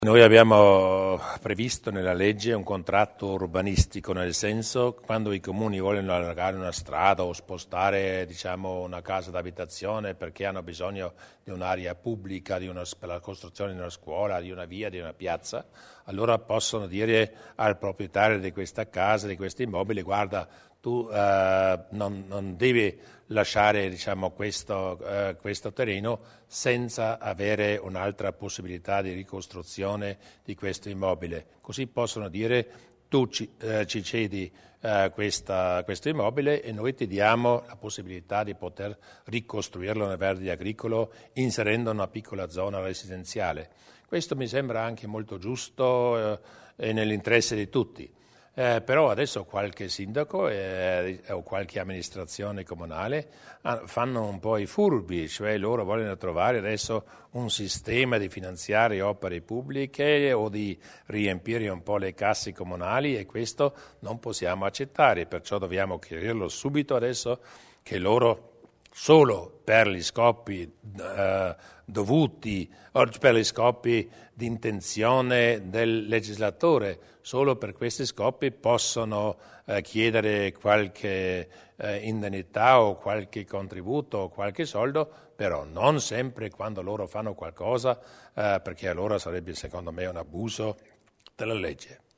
Noi abbiamo previsto nella legge un contratto urbanistico, nel senso quando i comuni vogliono allargare una strada o spostare una casa d'abitazione perché hanno bisogno di un'area pubblica, per la costruzione di una scuola, di una via, di una piazza, allora possono dire al proprietario di questa casa, di questo immobile: guarda, tu non devi lasciare questo terreno senza avere un'altra possibilità di ricostruzione di questo immobile. Così possono dire: tu ci cedi questo immobile e noi ti diamo la possibilità di poter ricostruirlo nel verde agricolo inserendo una piccola zona residenziale. Questo mi sembra anche molto giusto e nell'interesse di tutti. Però adesso qualche sindaco o qualche amministrazione comunale fanno un po' i furbi, cioè loro vogliono trovare adesso un sistema di finanziare opere pubbliche o di riempire un po' le casse comunali, e questo non possiamo accettare, perciò dobbiamo chiarirlo subito adesso che loro, solo per gli scopi dovuti, o per gli scopi di intenzione del legislatore, solo per questi scopi possono chiedere qualche indennità o qualche contributo o qualche soldo, però non sempre quando loro fanno qualcosa, perché allora sarebbe secondo me un abuso della legge.